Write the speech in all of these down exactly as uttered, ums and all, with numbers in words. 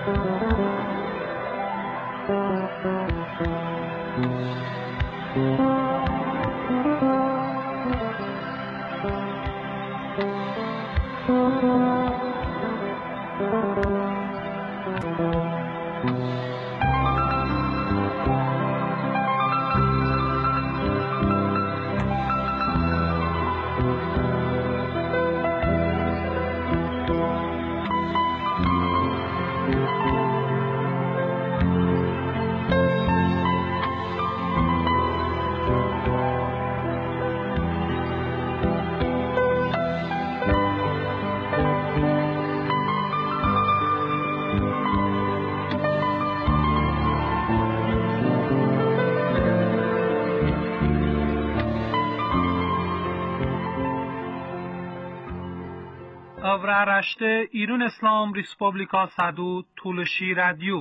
Avraaraşte İran İslam Respublika Sadu Tulshi Radio.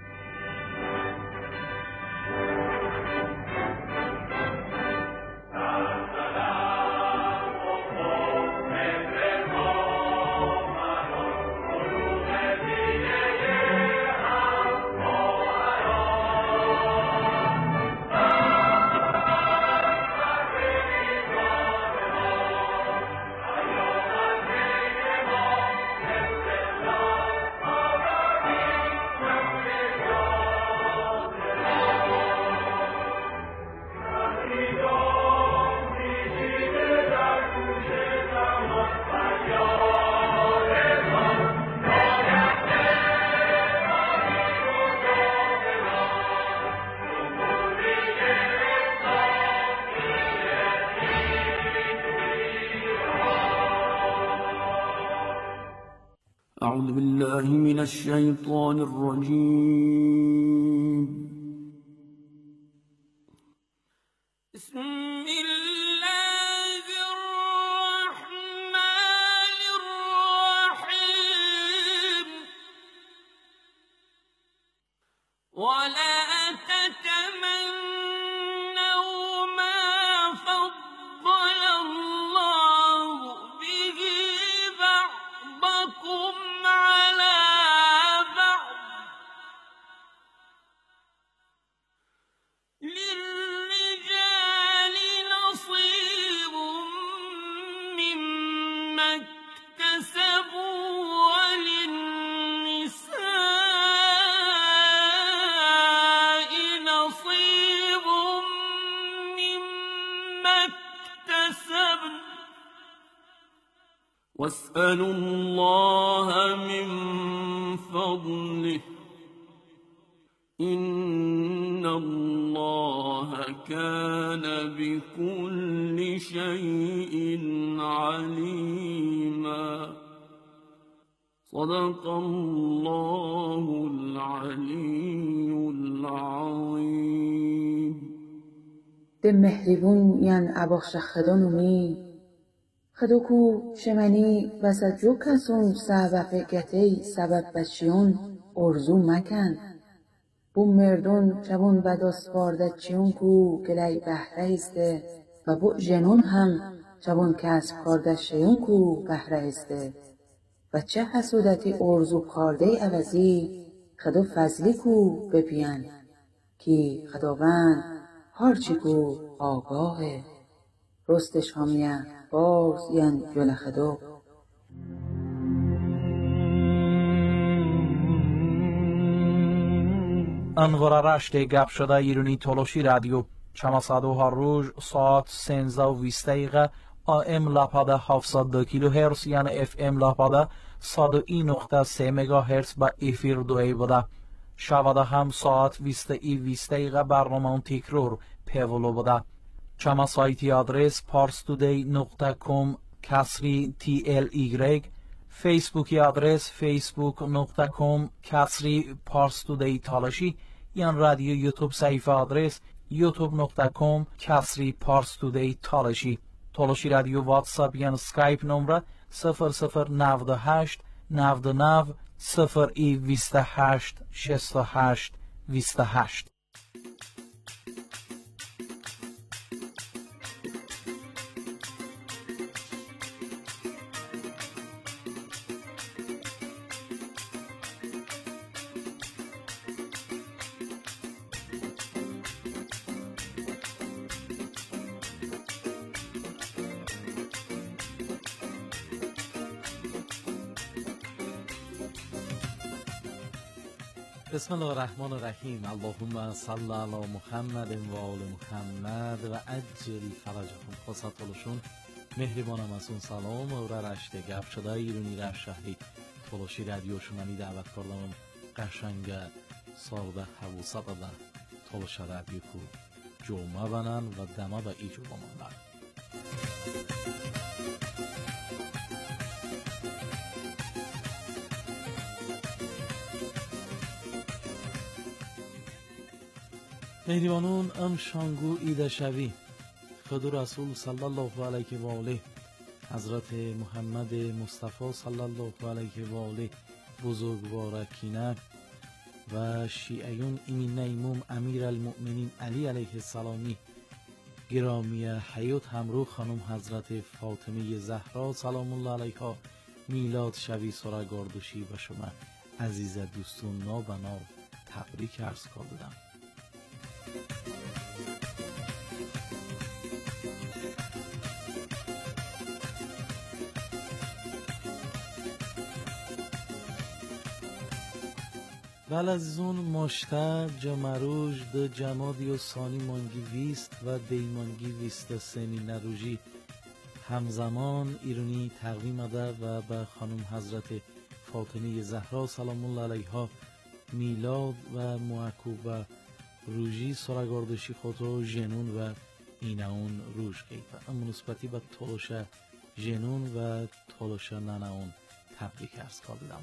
أعوذ بالله من الشيطان الرجيم. بسم الله الرحمن الرحيم. ولا تتمنوا ما فضل الله به بعضكم على بعض للرجال نصيب مما اكتسبوا وللنساء نصيب مما اكتسبن واسألوا الله من فضله إن الله كان بكل شيء عليما. صدق الله العلي العظيم. ده مهربون ين اباخش خدانومی خدوکو شمنی وسط جو کسون سبب گتی سبب بچیون ارزو مکن بو مردون جبون بداس واردت چیون کو گلی بهره ایسته و بو جنون هم جبون کسب کارده شیون کو بهره ایسته و چه حسودتی ارزو کارده عوضی خدو فضلی کو بپین کی خداوند هرچی کو آگاهه رستش همیه باز ین جل خدو. انوارارشت گپ شده ایرانی تولوشی رادیو چماسادو هر روز ساعت سنزده و بیست دقیقه آم لاپاده هفتصد و دو کیلو هرتز یعنی اف ام لاپاده صد و یک نقطه سه مگا هرتز با افیر دوی بوده. شباده هم ساعت بیست ای بیست دقیقه برنامه تکرار پیولو بوده. چما سایتی آدرس parstoday نقطه com کسری تی ال ایگرگ، فیسبوکی آدرس facebook نقطه com کسری parstoday تالاشی، یا رادیو یوتیوب صفحه آدرس youtube نقطه com کسری parstoday تالاشی. تالاشی رادیو واتساپ یا اسکایپ نمره صفر صفر نود و هشت نود و نه صفر ای بیست و هشت شصت و هشت بیست و هشت. بسم الله الرحمن الرحیم. اللهم صل علی محمد و آل محمد و عجل فرجهم. خاصتالشون مهربانم از اون سلام و رشته گپ شده ایرانی در شهری تولوشی رادیو شمانی دعوت کردم قشنگ سارده حوصت ده تولوش رادیو کو جمعه بنن و دمه به ایجو بماندن. مهربانون ام شانگو ایده شوی خود رسول صلی الله علیه و آله حضرت محمد مصطفی صلی الله علیه و آله بزرگوارکینه و شیعیون ایمین نیموم امیر المؤمنین علی علیه السلامی گرامی حیات همرو خانم حضرت فاطمه زهرا سلام الله علیها میلاد شوی سراگاردوشی و شما عزیز دوستون نابنار تبریک عرض کردم. ولی از اون مشته جمروج ده جمادی و ثانی مانگی ویست و دیمانگی ویست سنی نروژی همزمان ایرانی تقویم ده و به خانم حضرت فاطمه زهرا سلام الله علیها میلاد و معکوب و روژی سراگاردشی خودو جنون و ایناون روژ گیفه. اما نسبتی به تولوش جنون و تولوش نناون تبریک ارز کردم.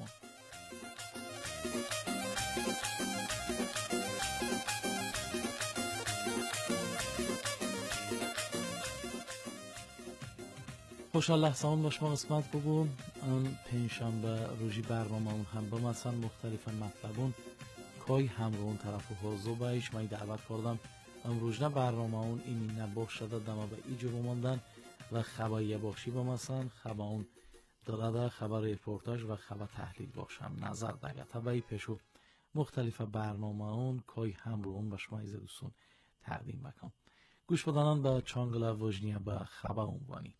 خوشحال لحظان باش ما قسمت بگم اون پنجشنبه روزی برنامه اون هم با مثلا مختلف مطلبون کای همرون طرف حوضو بایش من دعوت کردم امروز نه برنامه اون اینی نباخ شده دما به ایجو بماندن و خبایی باشی با مثلا خبا اون داده خبر ریپورتاج و خبر تحلیل باشم نظر دگه تبایی پیشو مختلف برنامه اون کای همرون باش ما ایزه دوستون تقدیم بکن. گوش بدانن به چانگل وجنیه به خبر اونوانی.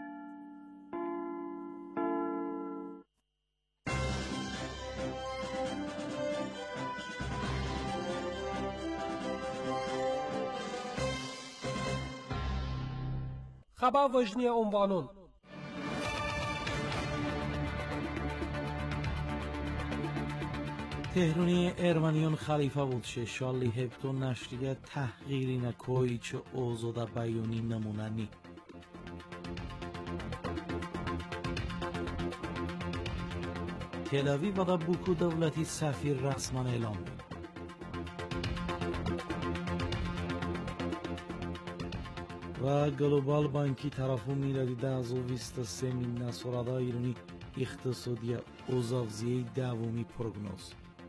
خبر وجنی عنوانون تهرونی ارمنیون خلیفه بود شه شالی هپتون نشریه تحقیری نکوی چه اوزوده بیونی نموننی. تل اویو بدا بوکو دولتی سفیر رسما اعلام بود. و گلوبال بانکی طرفو میلادی ده از او ویست سه مین نصورادا ایرانی اقتصادی اوزاوزیه دومی پروگنوز.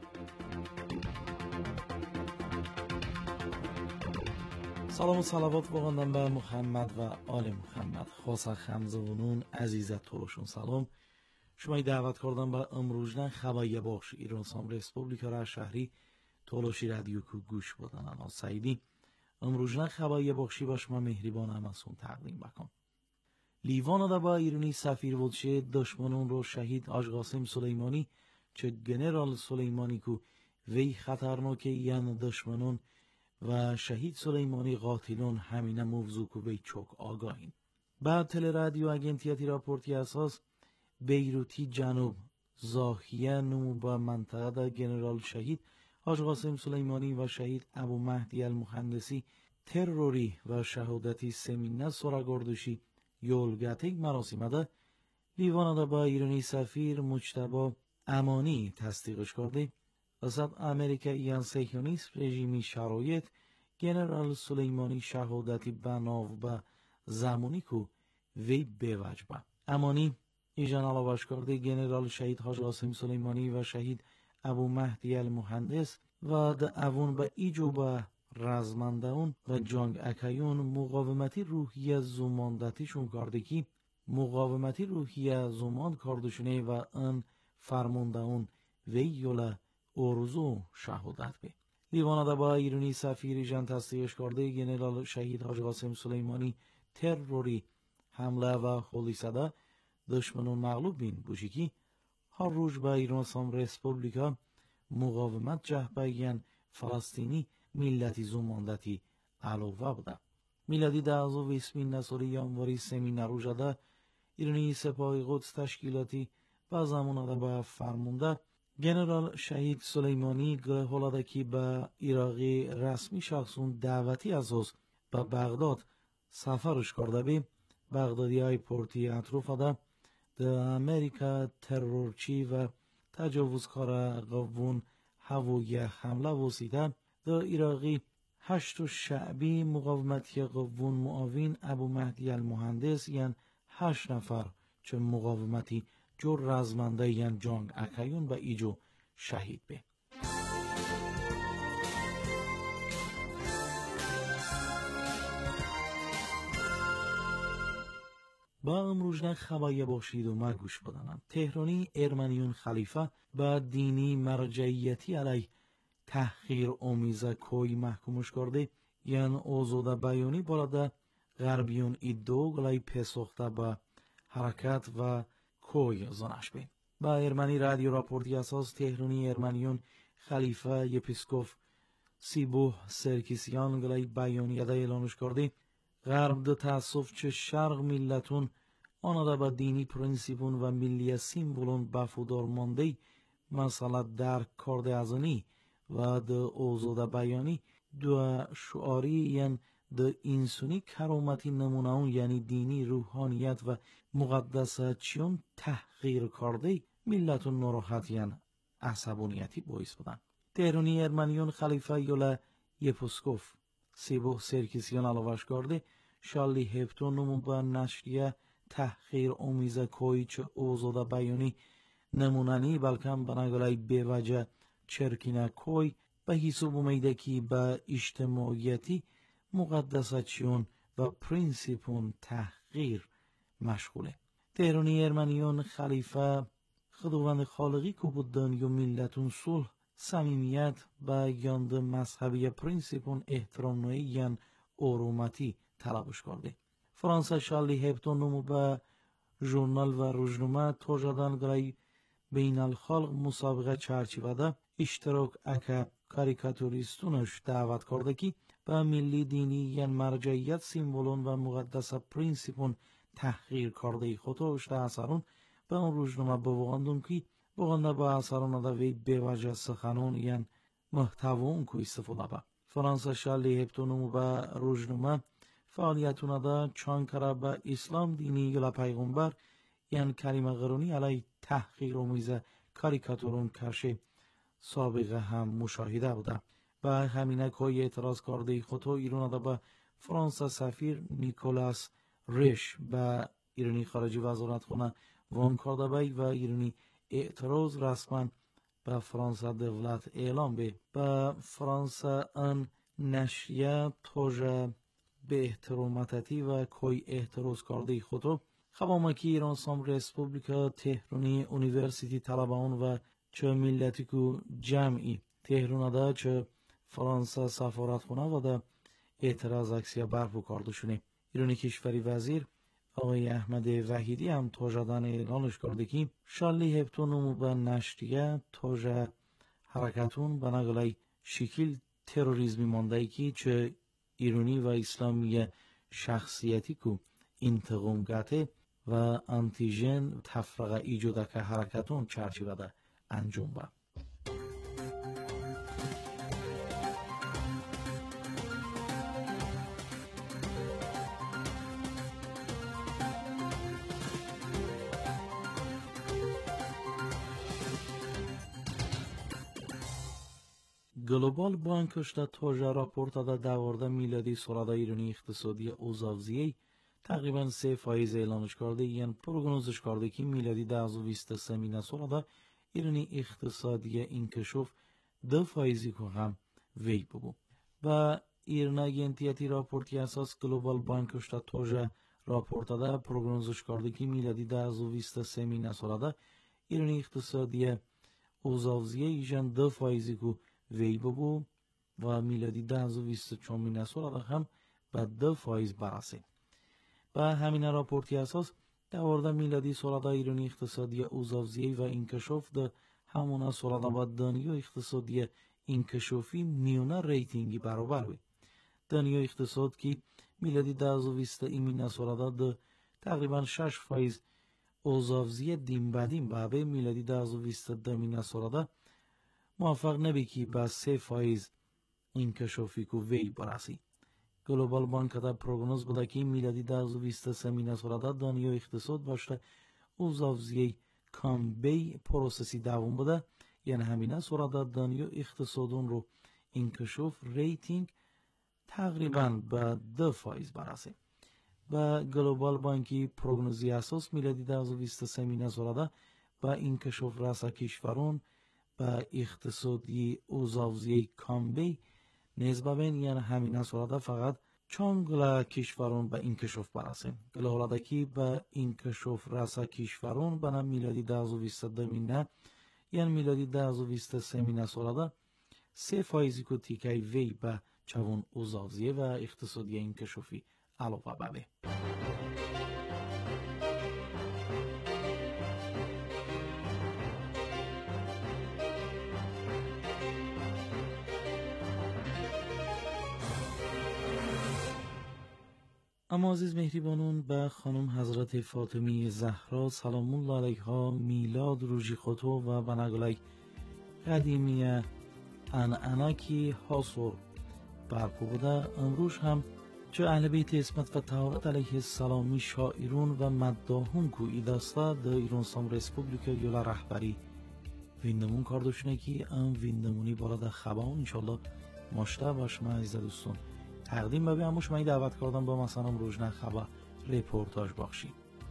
سلام و صلوات بخوندم به محمد و آل محمد. خاصا خمزونون عزیزت تولوشون سلام. شما دعوت کردم به امروزن خبایی باش ایران سام ریسپوبلیکا را شهری تولوشی رادیو کو گوش بدن انا سعیدی امروزن خبایی باشی باش ما مهربان هم از اون تقدیم بکن. لیوان دا با ایرانی سفیر بودشه دشمنون رو شهید آج قاسم سلیمانی چه گنرال سلیمانی کو وی خطرناکه یان دشمنون و شهید سلیمانی قاتلون همینه موضوع کو وی چوک آگاهین. بعد تل رادیو اگنتیتی راپورتی اساس بیروتی جنوب زاهیه نمو با منطقه دا گنرال شهید آج قاسم سلیمانی و شهید ابو مهدی المهندسی تروری و شهادتی سمینه سراگاردوشی یولگتیک مراسمه ده لیوان دا با ایرانی سفیر مجتبی امانی تصدیقش کرده. وسط امریکا ایان سیکیونیست رژیمی شرایط گنرال سلیمانی شهادتی بناو به زمانی کو وی بوجبه. امانی ایجان علاوش کرده گنرال شهید حاج قاسم سلیمانی و شهید ابو مهدی المهندس و ده اوون به ایجو به رزمندهون و جنگ اکیون مقاومتی روحی زماندتیشون کرده که مقاومتی روحی زمان کردشونه و ان فرماندهون وی یوله ارزو شهادت به. لیوان دا با ایرانی سفیر جان تصدیقش کرده گنرال شهید حاج قاسم سلیمانی تروری حمله و خلیصده دشمنون مغلوب بین بوشی که هر روز با ایران سام ریسپوبلیکا muqovimat jahbayan Falastini millati zumondati alova buda. Miladi ده هزار و بیست نسوری yanvari semina rujada ایرانی سپاه قدس تشکیلاتی و زمانه با فرمونده گنرال شهید سلیمانی گره که به ایراقی رسمی شخصون دعوتی اساس به بغداد سفرش کرده بی بغدادی های پورتی اطروف ده ده امریکا ترورچی و تجاوزکار قوون هوایی حمله وسیده ده ایراقی هشت شعبی مقاومتی قوون معاون ابو مهدی المهندس یعن هشت نفر چه مقاومتی جو رزمنده یعن جانگ اکیون و ایجو شهید به. با امروزنه خبایی باشید و ما گوش بدانم. تهرانی ارمنیون خلیفه با دینی مرجعیتی علی تحقیر آمیزه کوی محکومش کرده یعن اوزوده بیانی بالاده غربیون ایدو گلای پسخته با حرکت و کوی زنش بین. با ارمنی رادیو راپورتی اساس تهرانی ارمنیون خلیفه یپیسکوف سیبوه سرکیسیان گلای بیانی اده اعلانش کرده غرب ده تاسف چه شرق ملتون آنها با دینی پرنسیپون و ملی سیمبولون بفودار مانده مثلا در کرده ازنی و ده اوزوده بیانی دو شعاری یعن ده انسانی کرامتی نمونهون یعنی دینی روحانیت و مقدسات چیون تحقیر کرده ملتون نراحت یعن عصبانیتی باعث بودن. تهرانی ارمنیون خلیفه یولا یپوسکوف سیبوه سرکیسیان علاوش کرده شالی هفتون نمون با نشریه تحقیر امیزه کوی چه اوزوده بیانی نمونانی بلکن بناگلای بیوجه چرکینه کوی به حساب امیده که با اجتماعیتی مقدساتیون و پرینسیپون تحقیر مشغوله. تهرانی ارمنیون خلیفه خداوند خالقی که بودن یا ملتون صلح صمیمیت و یاند مذهبی پرینسیپون احترام نوعی یعن ارومتی طلبش کرده. فرانسه شالی هفتون نمو به ژورنال و روزنامه توجدان گرای بین الخلق مسابقه چارچوبه اشتراک اکا کاریکاتوریستونش دعوت کرده که به ملی دینی یعن مرجعیت سیمبولون و مقدس پرینسیپون تحقیر کرده خودش ده اثرون به اون روزنامه بواندون که بغنده با اثرون ده وی بیوجه سخنون یعن محتوون که استفاده با. فرانسه شالی هفتونمو به روزنامه فعالیتون ده چانکره به اسلام دینی یلا پیغمبر یعن کریم قرونی علی تحقیر آمیزه کاریکاتورون کرشه سابقه هم مشاهده بوده. به همینه که اعتراض کرده خودو ایران ده به فرانسه سفیر نیکولاس ریش به ایرانی خارجی وزارت خونه وان کرده بی و ایرانی اعتراض رسما به فرانسه دولت اعلام به به فرانسه ان نشریه توجه به احتراماتتی و کوی اعتراض کرده خودو خبامکی ایران سام ریسپوبلیکا تهرانی اونیورسیتی طلبان و چه ملتی که جمعی تهران ده چه فرانسه سفارت خونه و ده اعتراض اکسیا برپو کرده شونه. ایرانی کشوری وزیر آقای احمد وحیدی هم توجدن اعلانش کرده که شالی هفتونمو به نشریه توجه حرکتون به نگلای شکل تروریزمی مانده که چه ایرانی و اسلامی شخصیتی که انتقام گته و انتیژن تفرقه ایجاده که حرکتون چرچی بده انجام با. گلوبال بانکش در توجه راپورت داده دوارده میلادی سراده ایرانی اقتصادی اوزاوزیه تقریبا سه فایز اعلانش کرده یعنی پروگنوزش کرده که میلادی ده هزار و بیست و سه مینه سراده ایرانی اقتصادی انکشاف دو فایزی که هم وی بگو. و ایرانی انتیاتی راپورتی اساس گلوبال بانکش در توجه راپورت داده پروگنوزش کرده که میلادی ده هزار و بیست و سه مینه سراده ایرانی اقتصادی اوزاوزیه ایجان دو فایزی که وی ببو و میلادی ده هزار و بیست و چهار مینه سراده هم به دو فایز برسه. با همین راپورتی اساس دوارده میلادی سراده ایرانی اقتصادی اوزاوزیه و انکشاف ده همون سرادا با دنیا اقتصادی انکشافی میونه ریتینگی برابر بی. دنیا اقتصاد که میلادی ده هزار و بیست ایمین سرادا ده تقریبا شش فایز اوزافزی دیم بدیم به میلادی ده هزار و بیست دمین سرادا موفق نبی که با سه فایز انکشافی کو وی برسی. گلوبال بانک دا پروگنوز بوده که میلادی ده هزار و بیست سمین سرادا دنیا اقتصاد باشه اوزافزی کام بی پروسسی دوام بوده، یعنی همین سرادا دنیا اقتصادون رو انکشاف ریتینگ تقریبا به دو فایز برسه. با گلوبال بانکی پروگنوزی اساس میلادی ده هزار و بیست سمین سرادا با انکشاف رسا کشورون با اقتصادی اوزافزی کام بی نسبت بین یعنی همین سرادا فقط چانگلا کشورون به انکشاف برسه. گلوبال که به انکشاف رسا کشورون به میلادی ده هزار و بیست دمینه یعنی میلادی ده هزار و بیست سمین سرادا سه فایزی که تیکه وی به چون اوزافزی و اقتصادی انکشافی علاوه بده. اما عزیز مهریبانون به خانم حضرت فاطمی زهرا سلام الله علیها میلاد روژی خطو و بنگلک قدیمی انعناکی حاصر برپو بوده. امروز هم چه اهل بیت اسمت و طهارت علیه السلامی شاعرون و مداحون کو ایداستا در ایران سام رسپوبلیکا یولا رهبری ویندمون کار داشتنه که ام ویندمونی بالا در خبان انشالله ماشته باش. من عزیز دوستان تقدیم ببی همون شما دعوت کردم با مثلا روزنه خبر ریپورتاج بخشید.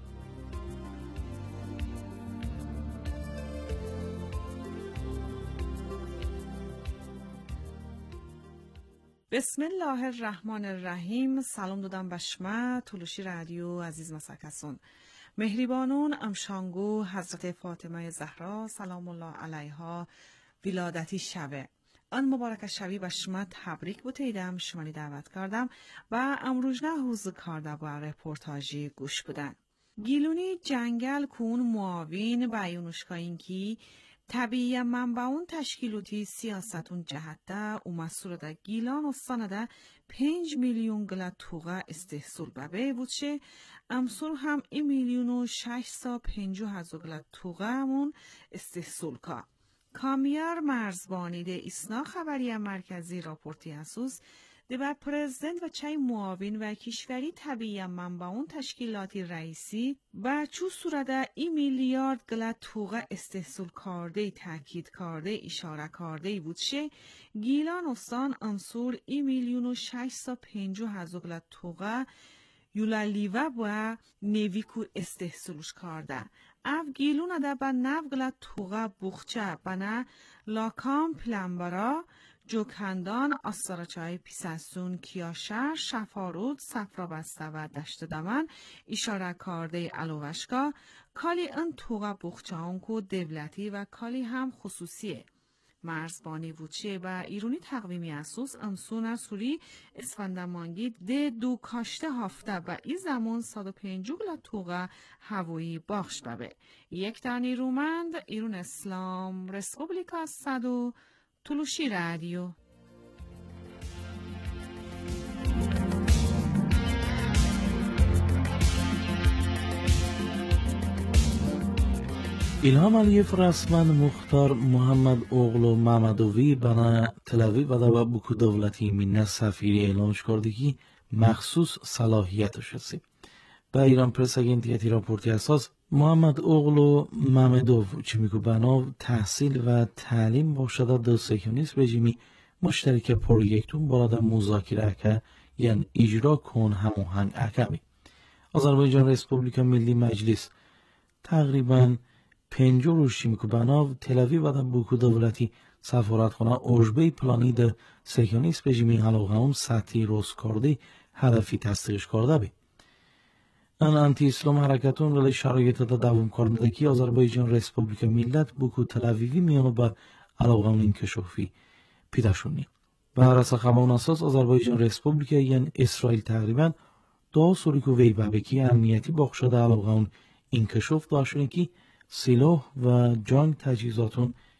بسم الله الرحمن الرحیم. سلام دادم به شما تلوشی رادیو عزیز مسکسون مهریبانون امشانگو حضرت فاطمه زهرا سلام الله علیها ولادتی شبه آن مبارک شبی به شما تبریک بوتیدم. شمانی دعوت کردم و امروز نه حوز کرده با رپورتاجی گوش بودن. گیلونی جنگل کون معاوین بیانوشکا این کی طبیعی منبعون تشکیلوتی سیاستون جهده و مسئول ده گیلان و سنده پنج میلیون گلت توغه استحصول ببه بودشه. امسور هم این میلیون و شش سا پنجو هزو گلت توغه همون استحصول که. کامیار مرزبانی ده ایسنا خبری مرکزی راپورتی اسوس ده بر پرزیدنت و چای معاون و کشوری طبیعی منبعون تشکیلاتی رئیسی و چو صورت ای میلیارد گلت توغه استحصول کرده تاکید کرده اشاره کرده بودشه. گیلان استان انصور ای میلیون و شش سا پنجو هزو گلت توغه یولالیوه و نویکو استحصولش کرده. اف گیلون ده با نوگل توغه بخچه بنا لاکام پلمبرا جوکندان آستارچای پیسستون کیاشر شفارود سفرا بسته و دشت دمن اشاره کرده علوشکا کالی ان توغه بخچه هنکو دولتی و کالی هم خصوصیه. مرزبانی وچه و ایرونی تقویمی اسوس انسون سوری اسفندمانگی ده دو کاشته هفته و ای زمان صد و پنجو گلا توغه هوایی باخش ببه. یک دانی رومند ایرون اسلام رسپوبلیکا صدو تلوشی رادیو. İlham Aliyev rasman Muxtar Muhammad oğlu Mamadovi bana Tel Aviv و در بوکو دولتی مینه سفیری اعلامش کرده که مخصوص صلاحیتش هستی. به ایران پرس اگنتیتی راپورتی اساس محمد اوغلو مامدوف چی میگو بنا تحصیل و تعلیم باشده در سیکونیست رژیمی مشترک پروژکتون بالا در مذاکره که یعنی اجرا کن هماهنگ اکمی. آذربایجان رسپوبلیکا ملی مجلس تقریبا پنجو روشی میکو بنا تل آویو و در بوکو دولتی سفارتخانه اوژبه پلانی در سیکونیست رژیمی علاقه هم سطحی روز کرده هدفی تصدیقش کرده بی. ان انتی اسلام حرکتون رلی شرایط دا دوام کرده که آذربایجان رسپوبلیکا ملت بوکو تل آویوی میانو بر علاقه هم انکشافی پیداشونی. بر اساس خبرون اساس آذربایجان رسپوبلیکا یعنی اسرائیل تقریبا دو سوریکو وی بابکی امنیتی باخشده علاقه هم انکشاف داشتونه که سلاح و جنگ تجهیزاتون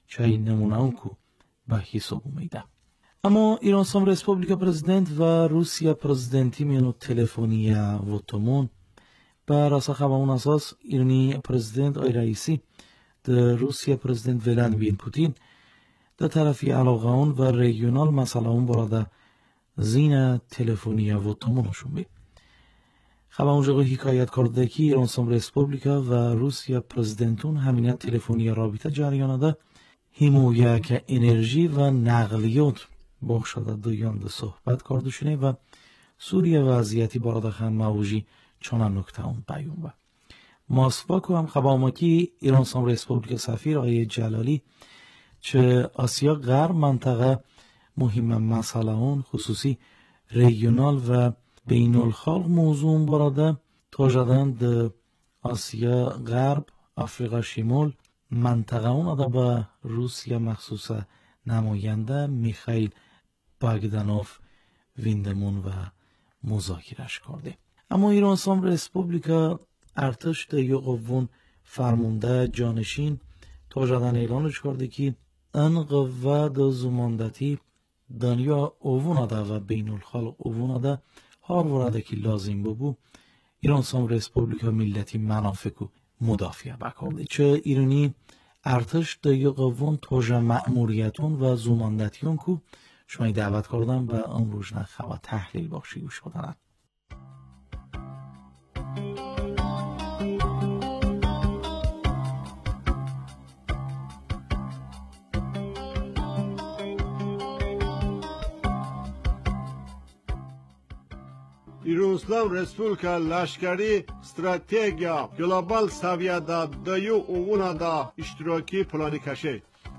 چای نمونه اون کو به حساب میده. اما ایران سام ریسپوبلیکا پرزیدنت و روسیا پرزیدنتی میانو تلفنیه و تومون بر اساس اون اساس ایرانی پرزیدنت آی رئیسی در روسیا پرزیدنت ولادیمیر پوتین در طرفی علاقه اون و ریجیونال مسئله اون براده زین تلفنیه و تومونشون بید. خب اونجا حکایت کرده که ایران سام ریسپوبلیکا و روسیا پرزیدنتون همینه تلفنی رابطه جریان ده حمایه که انرژی و نقلیات بخشده دویان ده صحبت کردشونه و سوریه وضعیتی باراده خم موجی چنان نکته اون بیون با ماسواکو هم خباماکی ایران سام ریسپوبلیکا سفیر آقای جلالی چه آسیا غرب منطقه مهم مسئله اون خصوصی ریجیونال و بین الخلق موضوع براده تا جدن ده آسیا غرب آفریقا شمال منطقه اون ده با روسیا مخصوص نماینده میخائیل باگدانوف ویندمون و مذاکرهش کرده. اما ایران سام ریسپوبلیکا ارتش ده یو قوون فرمانده جانشین تا جدن اعلانش کرده که ان قوه ده زماندتی دنیا اوون ده و بین الخلق اوون ده هر ورده که لازم ببو ایران سام ریسپوبلیکا ملتی منافق و مدافع بکرده. چه ایرانی ارتش ده یو قوون توجه مأموریتون و زماندتیون که شما دعوت کردن به اون روزنه خبر تحلیل بخشی گوش بدن. İran Respublika Laşkari Strategiya Global seviyede dayu uvuna da iştiraki planı kaşı.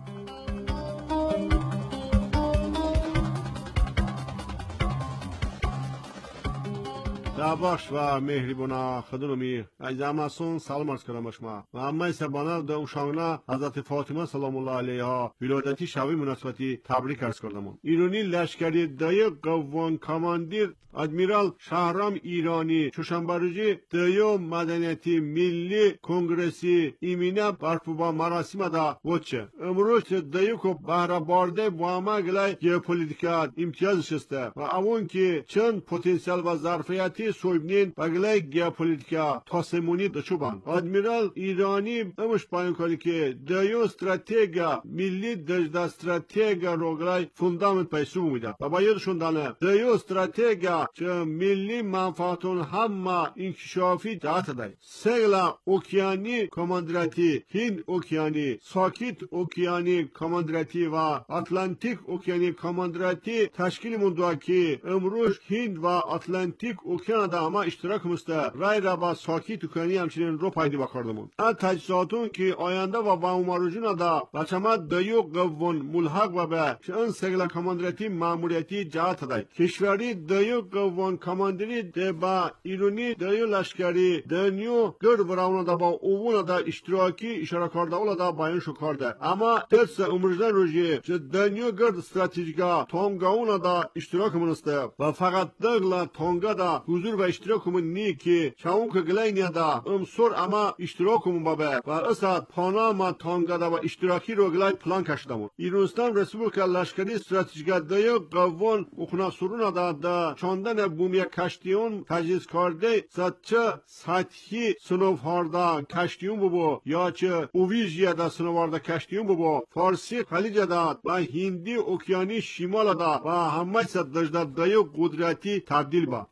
دعواش و مهربانا خدمتی از همسون سلام عرض کردم شما و همه سبانه در اون حضرت فاطمه سلام الله علیها ولادتی شوی مناسبتی تبریک عرض کردم. ایرانی لشکری دایو قوان کماندیر ادمیرال شهرام ایرانی چوشنبه دایو مدنیتی ملی کنگرسی ایمینه برپا مراسم دا وچه امروز دایو کو بهره بارده با ما گلای ژئوپلیتیکا امتیاز شسته و اون که چند پتانسیل و ظرفیتی سویبنین بگلای ژئوپلیتیکا تاسمونی دچوبان ادمیرال ایرانی امش پایین کاری که دایو استراتژیا ملی دجدا استراتژیا روگلای فوندامنت پیسو میده و بایدشون دانه دایو استراتژیا چه ملی منفعتون همه انکشافی جهت دای سگلا اوکیانی کماندراتی هند اوکیانی ساکیت اوکیانی کماندراتی و اتلانتیک اوکیانی کماندراتی تشکیل مونده که امروز هند و اتلانتیک اوکیان دا همه اشتراک مسته رای را با ساکیت اوکیانی همچنین رو پایدی بکردمون این تجهیزاتون که آینده و با امروزون دا بچمت دایو قوون ملحق و به این سگلا کماندراتی ماموریتی جهت دای کشوری دایو قوان کماندری ده با ایرانی دایو لشکری دنیو گرد براونا دا با اوونا دا اشتراکی اشاره کرده اولا دا بیان شو کرده اما درس امروزن روژی چه دنیو گرد استراتژیکا تونگا اونا دا اشتراک منسته و فقط دغلا تونگا دا حضور و اشتراک من نی که چاون که گلینی دا امسور اما اشتراک من بابه و اصلا پاناما تونگا دا با اشتراکی رو گلای پلان کشدمون ایرانستان رسپوبلیکا لشکری استراتژیکا دایو قوان اخنا سرونا دا دا چاندن بومی کشتیون تجهیز کرده چه سطحی سنوفاردا کشتیون ببو یا چه اویجیه دا سنواردا کشتیون ببو فارسی خلیج دا و هندی اوکیانی شمال دا و همه ست دجدا دایو قدرتی تبدیل با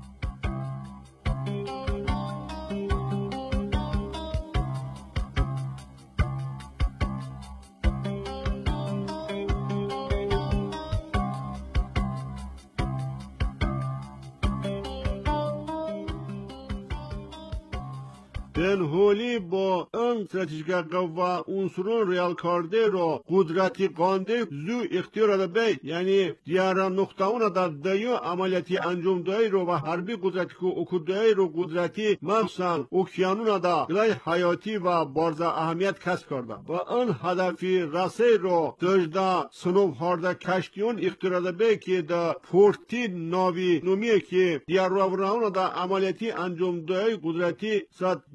هولی با ان استراتژیک قوا عنصرون ریال کرده رو قدرتی قانده زو اختیار ده بی یعنی دیار نقطه اون در دایو عملیاتی انجام دای رو و حربی قدرتی که اکودای رو قدرتی مخصوصا اوکیانون دا گلای حیاتی و بارز اهمیت کسب کرده و ان هدفی رسه رو دجدا سنوب هارده کشتیون اختیار ده بی که دا پورتی ناوی نومیه که دیار رو اون دا عملیاتی انجام دای قدرتی صد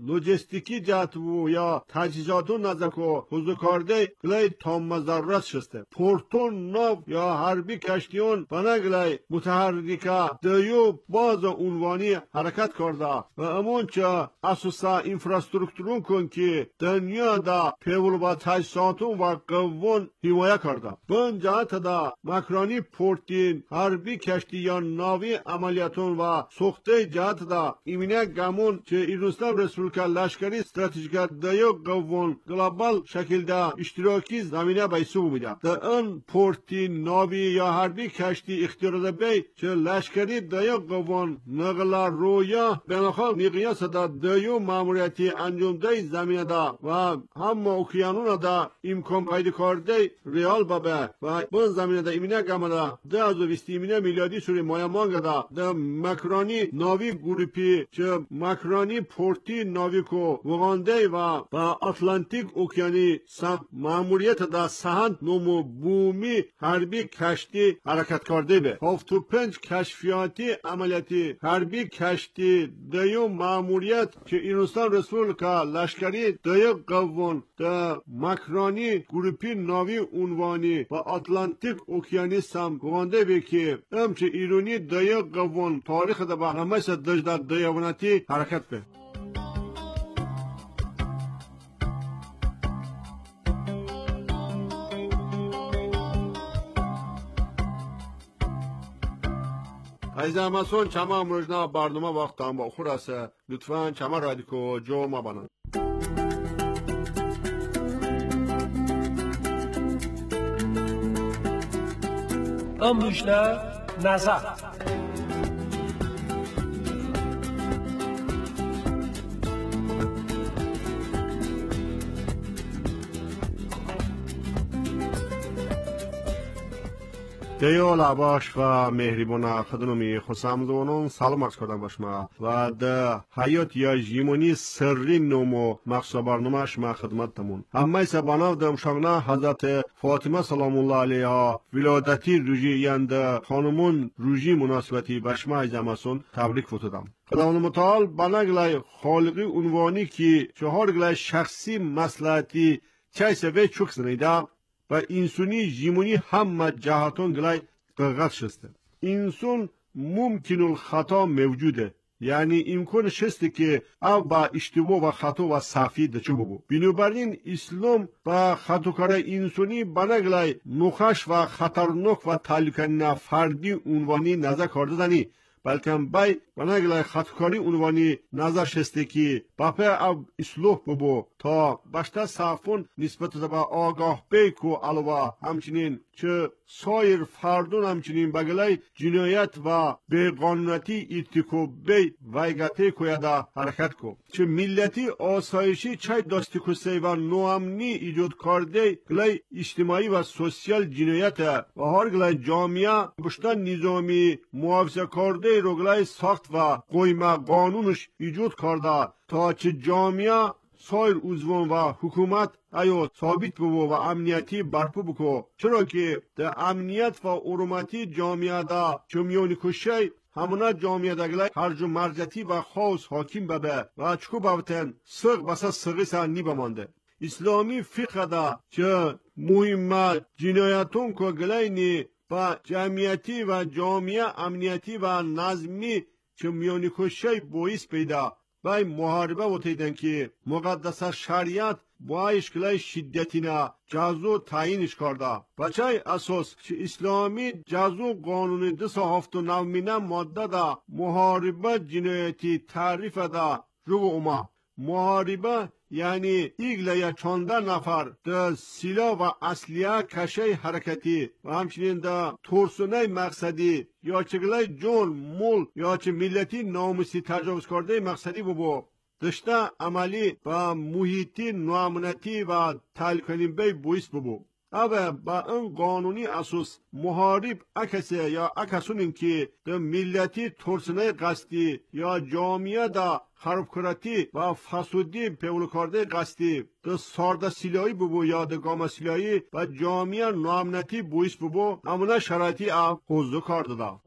لوجستیکی جهت و یا تجهیزاتو نزدکو حضور کرده گلای تام مزررت شسته پورتون ناو یا حربی کشتیون بنا گلای متحرکه دیو باز عنوانی حرکت کرده و امون چه اساسا انفراسترکتورون کن که دنیا دا پیول با تجهیزاتون و قوون حمایه کرده بن جهت دا مکرانی پورتین حربی کشتی یا ناوی عملیاتون و سوخته جهت دا ایمینه گمون چه ایرانستان رسپولیکا لشکری استراتژیک دیو قوون گلوبال شکل اشتراکی زمینه بیسو میده در ان پورتی ناوی یا حربی کشتی اختیار بی چه لشکری دیو قوون نقل رویا بناخال مقیاس دا دیو ماموریتی انجام دی زمینه دا و هم اوکیانون دا امکان پیدا کرده ریال بابه و بن زمینه دا ایمینه گمده ده از ویستی ایمینه میلیاردی سوری مایمانگ دا ده مکرانی ناوی گروپی چه مکرانی پورتی ناوی کو وغانده و با اتلانتیک اوکیانی سم ماموریت دا سهند نومو بومی حربی کشتی حرکت کرده به هفت و پنج کشفیاتی عملیاتی حربی کشتی دیو ماموریت که ایرانستان رسپولیکا لشکری دیو قوون دا مکرانی گروپی ناوی عنوانی با اتلانتیک اوکیانی سم وغانده به که امچه ایرانی دیو قوون تاریخ دا با همه سه دجده دیوانتی حرکت به عزیز همسون چما امروزنا برنامه وقت هم با خور است لطفاً چما رادیکو جو ما بانن امروزنا نظر دیو لباش و مهربان خدمتی خوشامدونون سلام عرض کردم باشم و در حیات یا جیمونی سری نمو مقصد برنامه شما خدمتتون همه سبانه دم شغنا حضرت فاطمه سلام الله علیها ولادتی روزی یند خانمون روزی مناسبتی باشما جمعسون تبریک فتودم خداوند متعال بناگلای خالقی عنوانی که چهار گلای شخصی مصلحتی چای سوی چوک سنیده و انسانی جیمونی همه جهاتون گلای قرقت شسته انسان ممکن الخطا موجوده یعنی امکان شسته که او با اشتباه و خطا و صحفی دچو ببو بنابراین اسلام با خطاکار انسانی بناگلای نخش و خطرناک و تعلیق فردی عنوانی نظر کرده دنی بلکه بای بناگلای خطاکاری عنوانی نظر شسته که باپه او اصلاح ببو تا باشتا صافون نسبت به آگاه بیکو علاوه همچنین چه سایر فردون همچنین بگلای جنایت و بیقانونتی ارتکاب بی ویگته کویده حرکت کو چه ملتی آسایشی چای دستی کسی و نوامنی ایجاد کرده گلای اجتماعی و سوسیال جنایت و هر گلای جامعه باشتا نظامی محافظه کرده رو گلای ساخت و قویمه قانونش ایجاد کرده تا چه جامعه سایر عضوان و حکومت ایو ثابت بو و امنیتی برپا بکو چرا که در امنیت و ارومتی جامعه دا چمیونی کشی همونا جامعه دگلای هرج و مرجتی و خاص حاکم ببه و چکو باوتن سق بسا سقی سا نی بمانده اسلامی فقه دا چه مهمه جنایتون که گلای با جمعیتی و جامعه امنیتی و نظمی چمیونی کشی باعث پیدا بای محاربه و تیدن که مقدس شریعت با اشکلای شدتینا جزو تعیینش کرده و چای اساس که اسلامی جزو قانون دو سه هفت و نو ماده دا محاربه جنایتی تعریف دا رو اوما محاربه یعنی ایگله یا چانده نفر ده سلاح و اصلیه کشه حرکتی و همچنین ده ترسونه مقصدی یا چگله جون مول یا چه ملتی ناموسی تجاوز کرده مقصدی ببو دشته عملی و محیطی نامنتی و تعلیقانی بی بویست ببو اوه با این قانونی اساس محارب اکسه یا اکسونین که ده ملتی ترسونه قصدی یا جامعه ده خرابکارتی و فسودی پیول کرده قصدی ده سارده سیلایی ببو یا ده گام سیلایی و جامعه نامنتی بویست ببو امونه شرایطی او حوضو کرده ده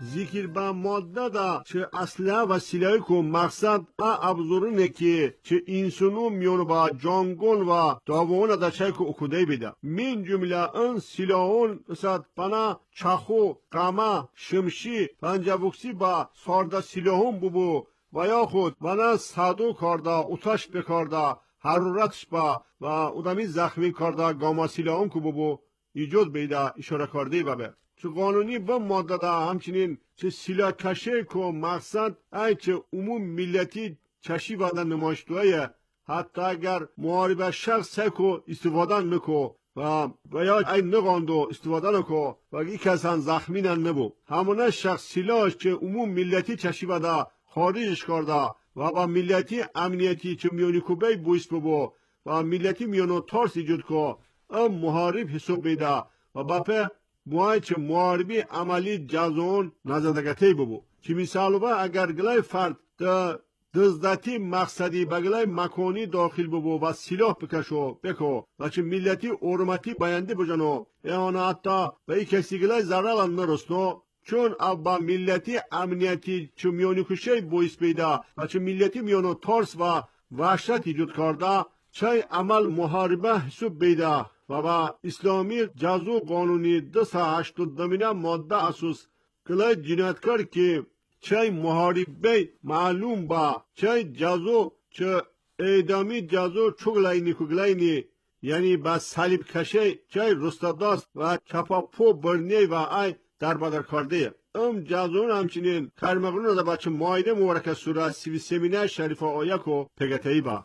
ذکر به ماده دا چه اصله و سلاحی که مقصد ابزارونه که چه انسانو میون با جانگون و داوون دا چه که اکوده بیده من جمله ان سلاحون مثل بنا چاخو، قمه، شمشی، پنجابوکسی با سارده سلاحون ببو و یا خود بنا سادو کرده، اتش بکرده، حرورتش با و ادامی زخمی کرده گاما سلاحون که ببو ایجاد بیده اشاره کرده ببه. چه قانونی به ماده دا همچنین چه سلاح کشه که مقصد ای چه عموم ملتی چشی بدن نمایشتویه حتی اگر محارب شخص که استفاده نکو و باید ای نگاندو استفاده نکو و ای کسان زخمی نبو همونه شخص سلاحش چه عموم ملتی چشی بده خارجش کرده و با ملتی امنیتی چه میونی کوبه بویست ببو و ملتی میونو تارس ایجاد که ام محارب حساب بیده و باپه موای چه محاربی عملی جازون نزدگتی ببو چه مثالو با اگر گلای فرد ده دزدتی مقصدی بگلای مکانی داخل ببو و سلاح بکشو بکو و چه ملتی اورمتی باینده بجنو ایانا حتی و ای کسی گلای زرالان نرسنو چون ابا ملتی امنیتی چه میونی کشه بویس بیده و چه ملتی میونو ترس و وحشت ایجاد کرده چه عمل محاربه حساب بیده و با اسلامی جزو قانونی دو سه هشتاد دمینه ماده اساس گلای جنایتکار که چه محاربه معلوم با چه جزو چه اعدامی جزو چگلاینی کگلاینی یعنی با صلیب کشه چه رستاداست و چپاپو برنی و ای در بدر کرده ام جزون همچنین کرمقرون دا بچه مایده مورک سوره سی و سمینه شریفه آیه کو پگتهی با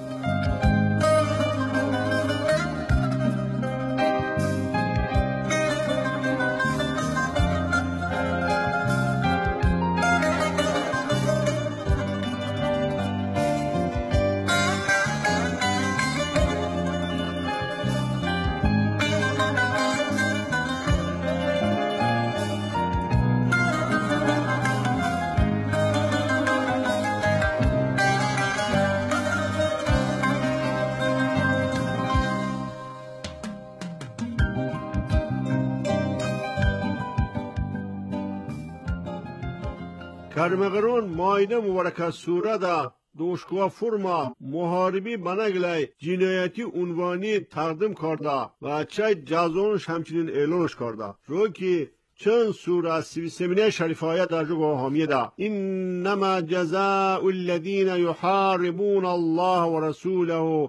کرمقرون مایده مبارکه سوره دا دوشکوا فرما محاربی بنگلای جنایتی عنوانی تقدیم کرده و چه جزونش همچنین اعلانش کرده رو که چند سوره سی و سمینه شریف آیه در جو حامیه دا انما جزاء الذین یحاربون الله و رسوله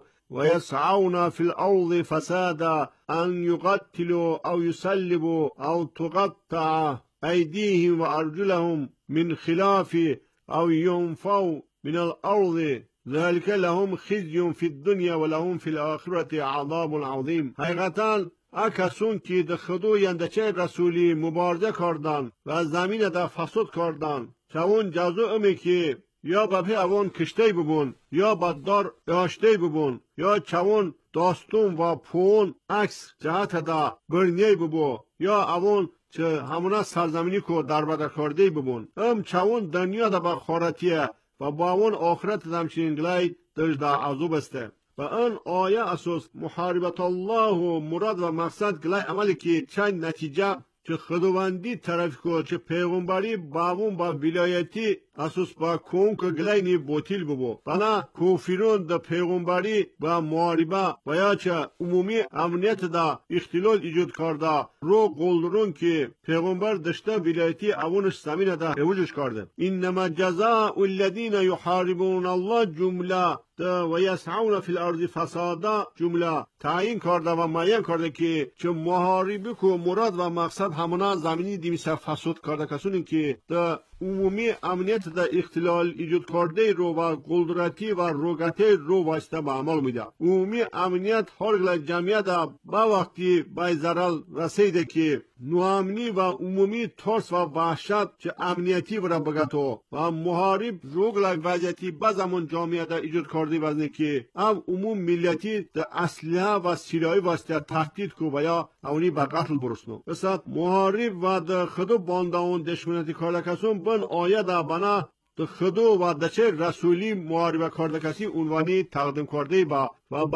ويسعون في الأرض فسادا أن يقتلوا أو يسلبوا أو تقطع أيديهم وأرجلهم من خلاف أو ينفوا من الأرض ذلك لهم خزي في الدنيا ولهم في الآخرة عذاب عظيم. حقیقتا اکسون که ده خدو یندچه رسولی مبارزه کردن و زمین ده فساد کردن چون جزو امی که یا بپی اوان کشته ببون یا بددار داشته ببون یا چون داستون و پون عکس جهت ده برنیه ببو یا اوان چه همونه سرزمینی که در بدر کرده ببون ام چون دنیا ده بخارتیه و با اون آخرت دمچین گلای دش ده عذوب استه و ان آیه اساس محاربت الله و مراد و مقصد گلای عملی که چند نتیجه چه خداوندی طرف کو چه پیغمبری باون با ولایتی اساس با کون که گلینی بوتیل ببو بنا کوفیرون د پیغمبری با محاربه و یا چه عمومی امنیت دا اختلال ایجاد کرده رو قلدرون که پیغمبر دشته ولایتی اونش زمین دا اوجش کرده انما جزاء الذین یحاربون الله جمله و یسعون فی الارض فسادا جمله تعیین کرده و معین کرده که چه محاربی کو مراد و مقصد همونا زمینی دیمیسه فساد کرده کسونی که د عمومی امنیت در اختلال ایجاد کرده رو و قدرتی و روگته رو واسطه به عمل میده عمومی امنیت هر جمعیت با وقتی به ضرر رسیده که نوامنی و عمومی ترس و وحشت چه امنیتی برای بگتو و محارب روگل وضعیتی با زمان جامعه در ایجاد کرده وزنه که او عموم ملیتی در اسلحه و سلاحی واسطه تهدید کو و یا اونی به قتل برسنو مثلا محارب و در خدو بانداون دشمنتی کرده کسون بن آیه دا بنا در خدو و دچه رسولی محاربه کرده کسی عنوانی تقدیم کرده با و با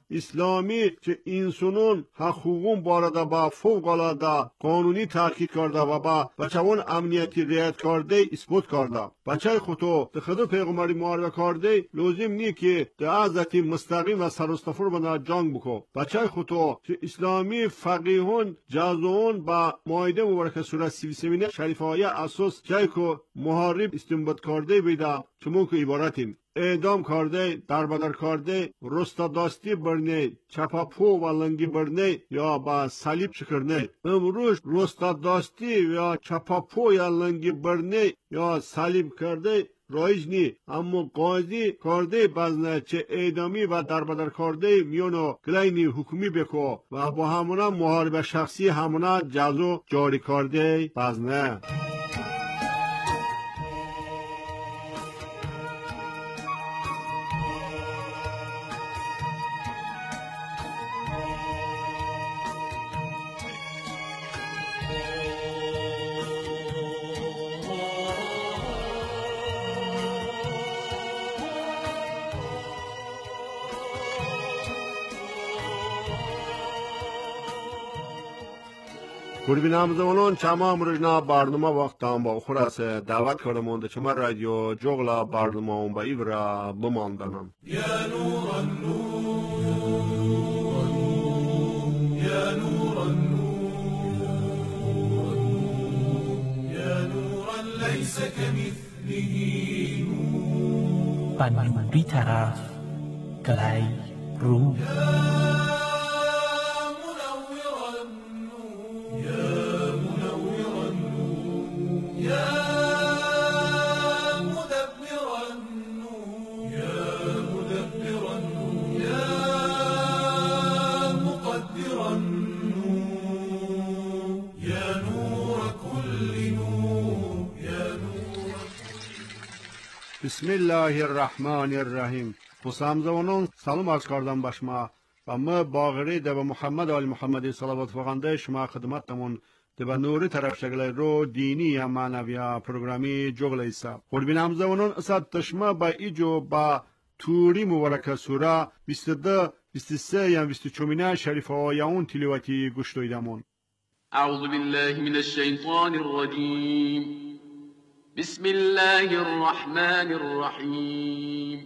اسلامی که انسانون حقوقون بارده با فوق العاده قانونی تحقیق کرده و با بچه‌ون امنیتی رعایت کرده اثبات کرده. بچه خودو ده خدا پیغمبری معرفی کرده لازم نی که ده عزت مستقیم و سرستفر بنا جنگ بکو. بچه خودو که اسلامی فقیهون جازون با مایده مبارک سوره سی و سه شریفه های اساس جایی که محارب استنباط کرده بیده چمون که عبارتیم اعدام کرده، دربدر کرده، رستاداستی برنه، چپاپو و لنگی برنه یا با صلیب شکرنه. امروز رستاداستی یا چپاپو یا لنگی برنه یا صلیب کرده رایج نی، اما قاضی کرده بزنه چه اعدامی و دربدر کرده میونو کلینی حکومی بکو و با همونا محارب شخصی همونا جزو جاری کرده بزنه. گربی نامزمانان چمام رجنا برنامه وقت هم با خور است دعوت کرده مونده چما رادیو جغلا برنامه هم با ایورا بماندنم. یا نور النور یا نور النور یا نورا لیس کمثله نور بنوری طرف گلای رو بسم الله الرحمن الرحیم. خصوصا سلام عرض کردم به شما و ما باغری ده به محمد آل محمد صلوات فقنده شما خدمتمون ده به نوری طرف شکل رو دینی یا معنوی یا پروگرامی جغل ایسا خود بینم زمانون اصد تشما با ایجو با توری مبارک سوره بیست و دو بیست و سه یا بیست و چهار شریفه های اون تلیواتی گوش دویدمون. اعوذ بالله من الشیطان الرجیم. بسم الله الرحمن الرحيم.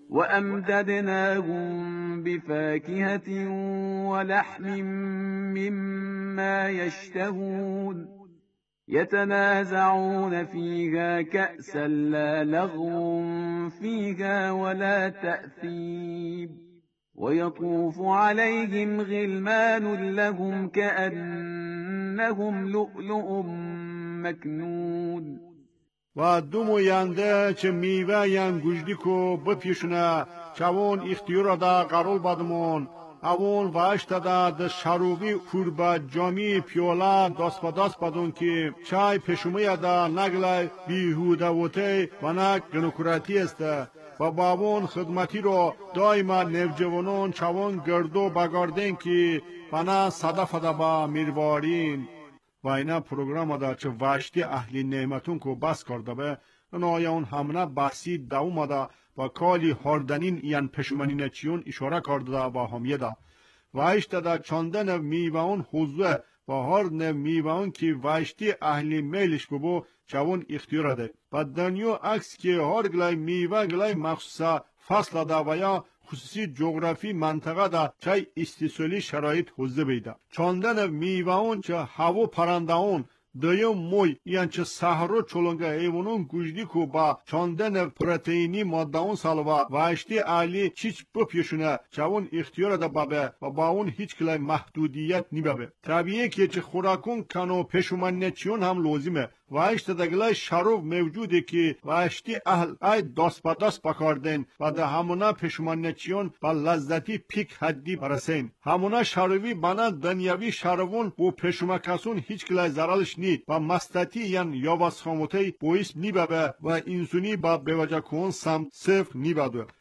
وأمددناهم بفاكهة ولحم مما يشتهون يتنازعون فيها كأسا لا لغو فيها ولا تأثيم ويطوف عليهم غلمان لهم كأنهم لؤلؤ مكنون. و دومو ینده چه میوه ین گوشدی کو بپیشونه چوون اختیار دا قرول بدمون اوون واشت دا د شروبی کوربا جامی پیولا داست با داست بدون که چای پشومی دا نگلای بیهوده وطه و نگ گنوکراتی است و بابون خدمتی رو دایما نوجوانون چوون گردو بگاردن که بنا صدف دا با میروارین و اینا پروگرام دا چه واشتی اهلی نعمتون کو بس کرده به نایون همنا بحثی دوم دا با کالی هاردنین یان پشمانین چیون اشاره کرده دا با همیه دا واشت دا چندن میوان حضوه و هر نه میوان که واشتی اهلی میلش ببو چون اختیار ده و دنیو عکس که هر گلای میوه گلای مخصوصا فصل دا و یا خصوصی جغرافی منطقه دا چای استیصالی شرایط حوزه بیده چندن میوان چه هوا پرندهون دویم موی یان چه سحرو چولنگه ایوانون گوشدی کو با چندن پروتئینی مادهون سالوا واشتی عالی چیچ بپیشونه چون اختیار دا بابه و با اون هیچ کلای محدودیت نیبه طبیعی که چه خوراکون کنو پشومن چیون هم لازمه واشت دگلای شروب موجوده که واشتی اهل ای داست با داست بکاردن و ده همونا پشومن چیون با لذتی پیک حدی برسین همونا شروبی بنا دنیاوی شروبون و پشومکاسون هیچ کلای زرالش نی و مستتی یان یاواس خاموتی بویس نیبه و انسونی با بوجه کون سم صفر نیبه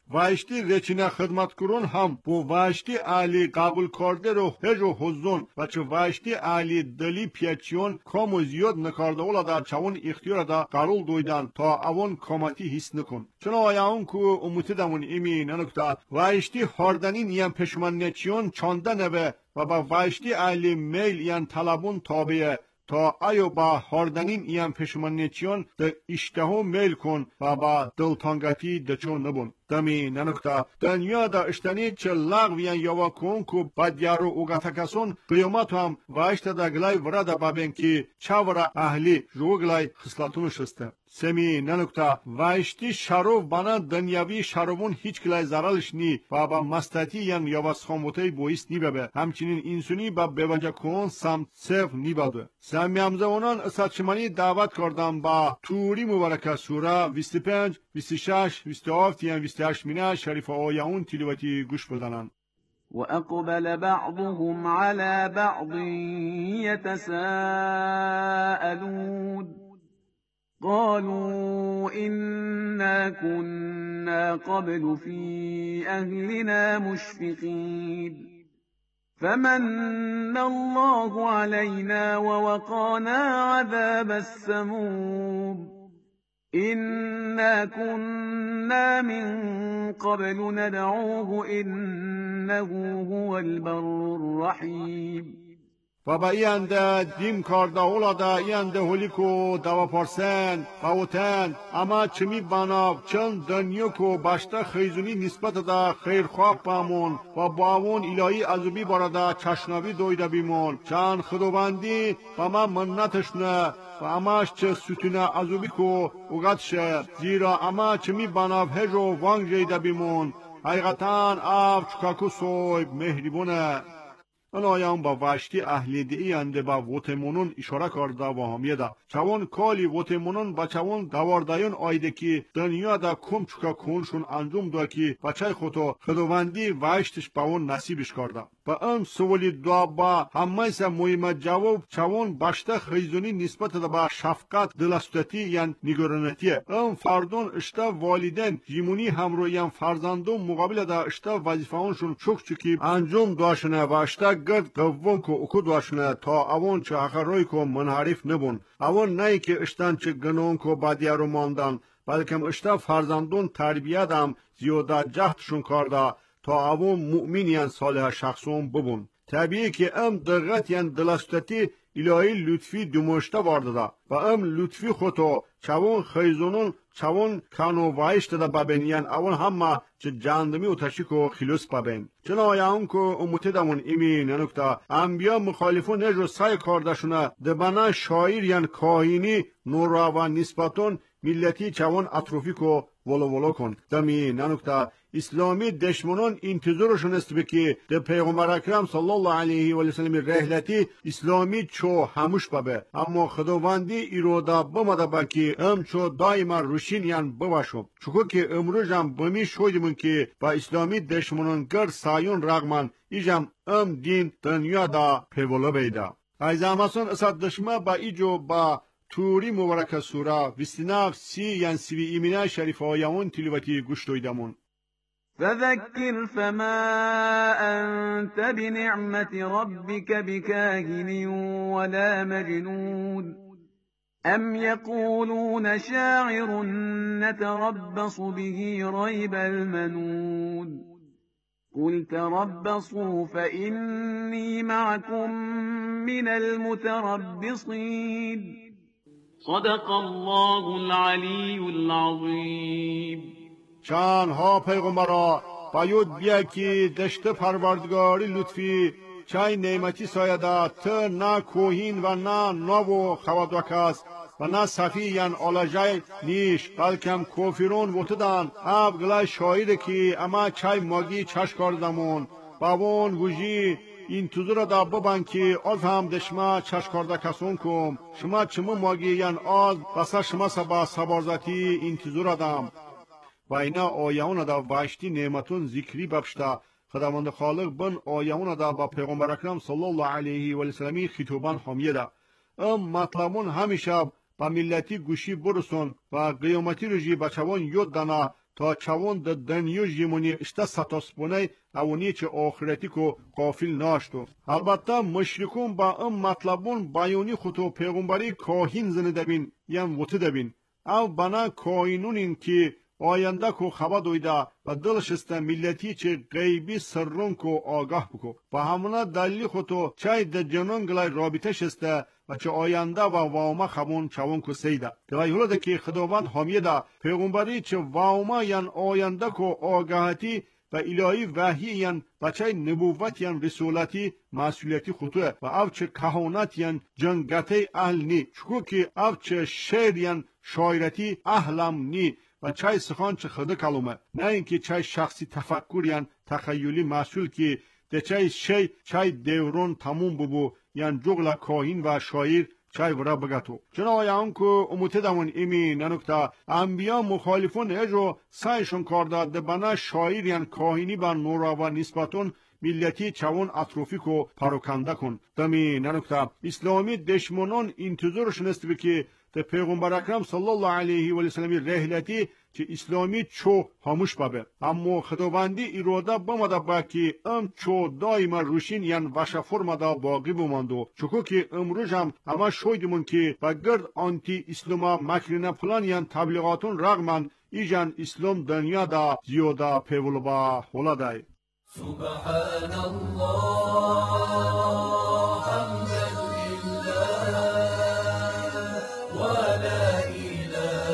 وایشتی رچینه خدمت کرون هم بو وایشتی علی قبول کرده رو هج و حزون و چه وایشتی علی دلی پیچیون کم و زیاد نکارده اولا در چون اختیار دا قرول دویدن تا اون کامتی حس نکن چون آیاون که اموتی دمون ایمی ننکتا وایشتی هاردنین یم پشمن نچیون چانده نوه و با وایشتی علی میل یم طلبون تابعه تا ایو با هاردنین یم پشمن نچیون ده اشتهو میل کن و با دلتانگتی دچون نبون دمی ننکتا دنیا دا اشتنی چه لغویان یوا کن که بد یارو اوگتا کسون قیامت هم وایشت دا گلای ورد بابین که چاورا اهلی جو گلای خسلاتون شسته سمی ننکتا وایشتی شروع بنا دنیاوی شروعون هیچ گلای زرالش نی و با مستتی یم یوا سخاموتی بویست نی ببه همچنین انسونی با بوجه کن سمت صف نی باده سمی همزمانان اساتشمانی دعوت کردم با توری مبارکه سوره بیست و پنج بیست و شش بیست و هفت یم بیست و هشت مینه شریف آیاون تلاوتی گوش بدنن وأقبل بعضهم على بعض يتساءلون قالوا إنا كنا قبل في أهلنا مشفقين فمن الله علينا ووقانا عذاب السموم إنا كنا من قبل ندعوه إنه هو البر الرحيم و با اینده دیم کارده اولاده اینده هولیکو دوا پرسن باوتن اما چمی باناب چند دنیوکو باشته خیزونی نسبت دا خیر خواب بامون و باون الهی عذبی بارده چشنوی دویده بیمون چند خدوبندی و ما منتشنه و اماش چه سوتونه عذبی کو اوگت شه زیرا اما چمی باناب هجو وانگ جیده بیمون حقیقتان آب چکاکو سویب مهریبونه آن آیان با وشتی اهلی دی انده با وطمونون اشاره کرده و همیه دا چوان کالی وطمونون با چوان دواردایون آیده که دنیا دا کم چکا کنشون انجام دا که بچه خودو خدوندی وشتش با اون نصیبش کرده با ام سوالی دعا با همه سه مهمه جواب چوان باشته خیزونی نسبت دا با شفقت دلستتی یعن نگرانتیه ام فردون اشته والدین جیمونی همرو یعن فرزندون مقابل دا اشته وظیفهانشون چک چکی انجام داشنه و اشته گرد قوون که اکو داشنه تا اوان چه اخروی که منحرف نبون اوان نه که اشتن چه گنون که بدیارو ماندن بلکه اشته فرزندون تربیت هم زیاده جهدشون کرده تا اوان مؤمن یعن صالح شخصون ببون طبیعی که ام دقت یعن دلستتی الهی لطفی دمشته وارده دا و ام لطفی خودو چوان خیزونون چوان کانو وایشته دا ببین یعن اوان همه چه جاندمی و تشیکو خلوص ببین چون آیان که اموتی دمون ایمی ننکتا انبیا مخالفون نجو سای کاردشونه دبنا شایر یعن کاهینی نورا و نسبتون ملتی چوان اطروفی کو ولو ولو کن دمی ننکتا اسلامی دشمنان انتظارشون است بکی ده پیغمبر اکرم صلی الله علیه و سلم رحلتی اسلامی چو هموش ببه اما خداوندی ایرودا بمده بکی ام چو دایما روشین یعن بواشم چکو که امروز هم بمی شویدمون که با اسلامی دشمنان گر سایون رغمن ایجم ام دین دنیا دا پیولا بیده ایزامسون اسد دشمه با ایجو با توری مبارک سوره بیست و نه سی یعن سی ایمینه شریف آیامون تلیوتی گوش دویدمون فذكر فما أنت بنعمة ربك بكاهن ولا مجنون أم يقولون شاعر نتربص به ريب المنون قل تربصوا فإني معكم من المتربصين صدق الله العلي العظيم چند ها پیغمبرا باید بیا که دشت پروردگاری لطفی چای نعمتی سایده تا نه کوهین و نه نو خوادوکاست و نه صفی یعن آلاجای نیش بلکم کوفیرون وطدن اب گلای شاید که اما چای ماگی چش کردمون باون وجی این توزو دا ببن که آز هم دشما چش کرده کسون کم شما چمو ماگی یعن آز بسا شما سبا سبارزتی این توزو دام و اینا آیون دا واشتی نعمتون ذکری ببشتا خداوند خالق بن آیون دا با پیغمبر اکرم صلی الله علیه و سلم خطوبان حامیه دا ام مطلبون همیشه با ملتی گوشی برسون و قیامتی رجی بچوان یود دانا تا چوان د دنیو جیمونی اشتا ستاسپونه اونی چه آخرتی کو قافل ناشتو. البته مشرکون با ام مطلبون بیانی خودو پیغمبری کاهین زنده بین یم وطه دبین. او بنا کاهینونین که آینده کو خبر دویده و دلشسته ملتی چه غیبی سرون کو آگاه بکو. با همونا دلیل خودو چای د جنون گلای رابطه شسته و چه آینده و واوما خبون چوان کو سیده. گلای هلوده که خداوند حامیده پیغمبری چه واوما ین آینده کو آگاهتی و الهی وحی ین و چه نبوت ین رسولتی مسئولیتی خطوه و او چه کهانت ین جنگتی اهل نی. چکو که او چه شعر ین شاعرتی اهلم نی و چای سخان چه خده کلمه. نه اینکه چای شخصی تفکر ین تخیلی مسئول که ده چای شی چای دورون تموم ببو ین جغل کاهین و شاعر چای ورا بگتو. چنا آیان که اموته دمون ایمی ننکتا انبیا مخالفون اجو سایشون کارده ده بنا شاعر ین کاهینی با نورا و نسبتون ملتی چوان اطروفی کو پاروکنده کن. دمی ننکتا اسلامی دشمنان انتظارشون است که ده پیغمبر اکرم صلی الله علیه و سلم رحلتی که اسلامی چو هموش بابه. اما خداوندی اراده بمده با که ام چو دائما روشین ین وشه فرمده باقی بماندو. چکو که امروز هم همه شویدمون که با گرد آنتی اسلاما مکرینه پلان ین تبلیغاتون رغمن ایجان اسلام دنیا دا زیاده پیول با هلاده. سبحان الله حمدا لله ولا اله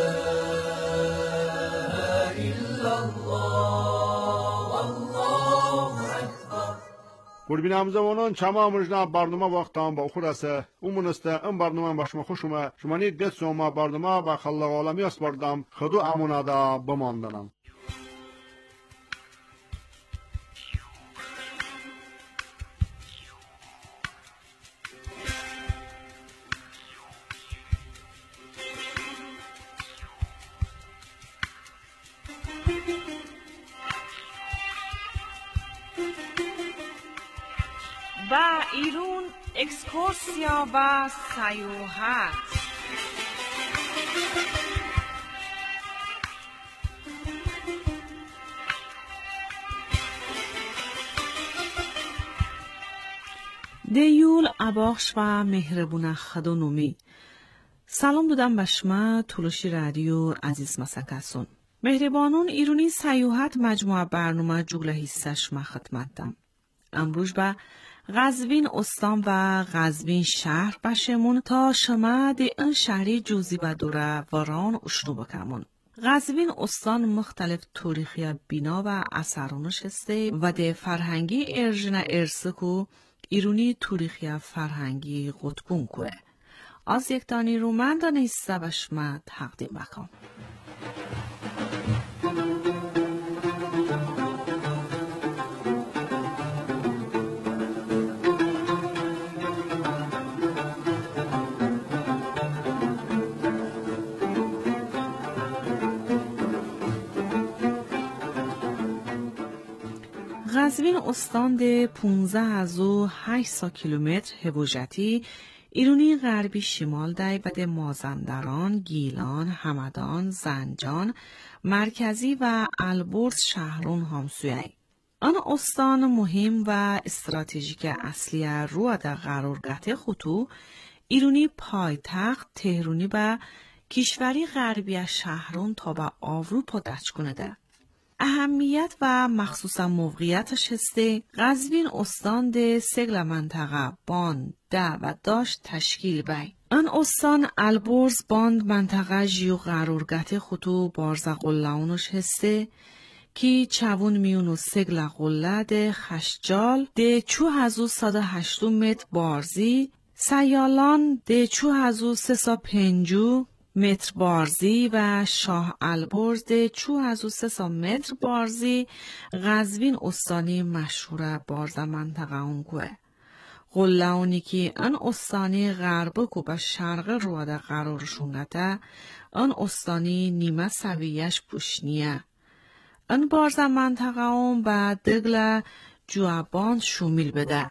الا الله والله اکبر. قربین زمانان چما امروزنا برنامه وقتام با خود است. امونسته ام برنامه با شما خوشم. شما نید دست شما برنامه با خلق عالمی است بردم. خدو امونادا بماندنم. و ایرون اکسکورسیا و سیاحت. دیول اباخش و مهربون خدونومی. سلام دادم به شما تولوشی رادیو عزیز مسکسون. مهربانون ایرونی سیاحت مجموعه برنامه جوگله حصهش ما خدمتم. امروز به قزوین استان و قزوین شهر بشمون تا شما دی این شهری جوزی و دوره وران اشنو بکمون. قزوین استان مختلف تاریخی بینا و اثرانش هسته و دی فرهنگی ارژن ارسکو ایرونی تاریخی فرهنگی قطبون کوه. از یک دانی رومند نیسته بشما تقدیم بکم. قزوین استان ده پونزده هزار و هشتصد کیلومتر هواجتی ایرونی غربی شمال دای و ده مازندران، گیلان، همدان، زنجان، مرکزی و البرز شهرون همسویه. آن استان مهم و استراتژیک اصلی رو در قرارگاه خطو ایرونی پایتخت تهرونی و کشوری غربی شهرون تا به اروپا دچ کنده. اهمیت و مخصوصا موقعیتش هسته قزوین استان ده سگل منطقه باند ده و داشت تشکیل بی. آن استان البرز باند منطقه جیو قرارگاه خطو بارزه قلعونش هسته کی چوون میونو سگل قلعه ده خشجال ده چو هزو ساده هشتو متر بارزی سیالان ده چو هزو سه سا پنجو متر بارزی و شاه البرز ده چو هزو سه سا متر بارزی قزوین استانی مشهور بارزه منطقه اونگوه. قلعونی که ان استانی غربه کو به شرق روده قرارشونده ان استانی نیمه سویش پوشنیه. ان بارزه منطقه اون به دگل جوابان شومیل بده.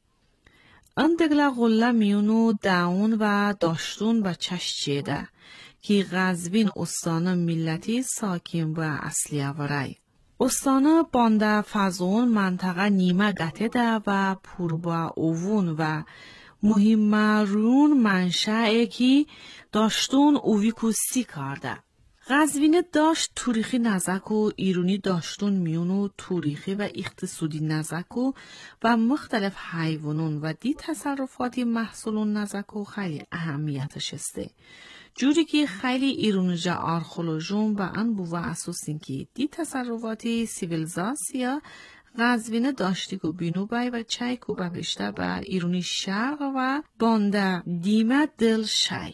ان دگل قلعه میونو داون و داشتون و چشچیده کی غزوین استان ملتی ساکن و اصلی ورای. استان بانده فزون منطقه نیمه گته ده و پوربا اوون و مهم رون منشأ کی داشتون اوی کوسی کرده. غزوین داشت تاریخی نزک و ایرانی داشتون میونو تاریخی و اقتصادی نزک و و مختلف حیوانون و دی تصرفاتی محصولون نزک و خیلی اهمیتش استه. جوری که خیلی ایرونجا آرخولوژون و ان بو و اساسین که دی تصرفاتی سیویلزاسیا غزوین داشتی که بینو بای و چای که بپشته به ایرونی شرق و بانده دیمه دل شای.